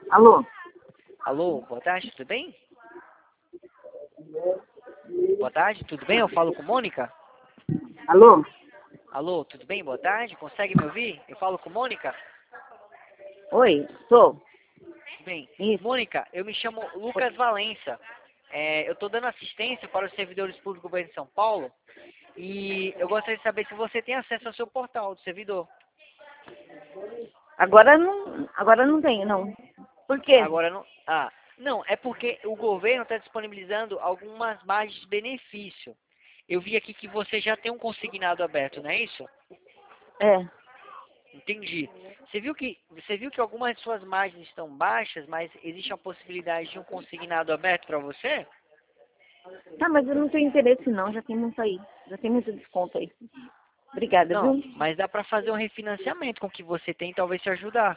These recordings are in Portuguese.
Alô? Alô, boa tarde, tudo bem? Boa tarde, tudo bem? Eu falo com Mônica? Alô? Alô, tudo bem? Boa tarde, consegue me ouvir? Eu falo com Mônica? Oi, sou. Tudo bem. Isso. Mônica, eu me chamo Lucas Valença. Eu estou dando assistência para os servidores públicos do governo de São Paulo e eu gostaria de saber se você tem acesso ao seu portal do servidor. Agora não tenho, não. Por quê? Agora não. Ah, não, é porque o governo está disponibilizando algumas margens de benefício. Eu vi aqui que você já tem um consignado aberto, não é isso? É. Entendi. Você viu que algumas de suas margens estão baixas, mas existe a possibilidade de um consignado aberto para você? Tá, mas eu não tenho interesse, não. Já tem muito aí. Já tem muito desconto aí. Obrigada, Não, viu? mas dá para fazer um refinanciamento com o que você tem, talvez te ajudar.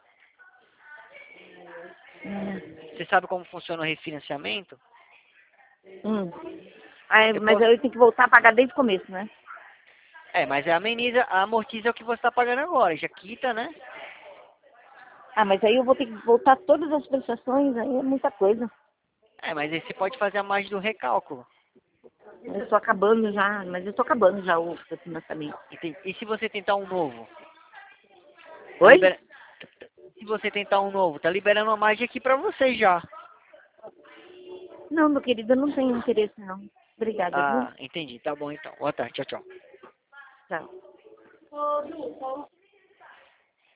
Você sabe como funciona o refinanciamento? Hum. Ah, Eu mas posso. eu tenho que voltar a pagar desde o começo, né? Mas amortiza o que você está pagando agora, já quita, né? Ah, mas aí eu vou ter que voltar todas as prestações, aí é muita coisa. Mas aí você pode fazer a margem do recálculo. Eu tô acabando já, mas eu tô acabando já o financiamento. Entendi. E se você tentar um novo? Tá Oi? libera... Se você tentar um novo, tá liberando uma margem aqui pra você já. Não, meu querido, eu não tenho interesse, não. Obrigada, viu? Ah, entendi. Tá bom então. Boa tarde. Tchau, tchau. Tchau.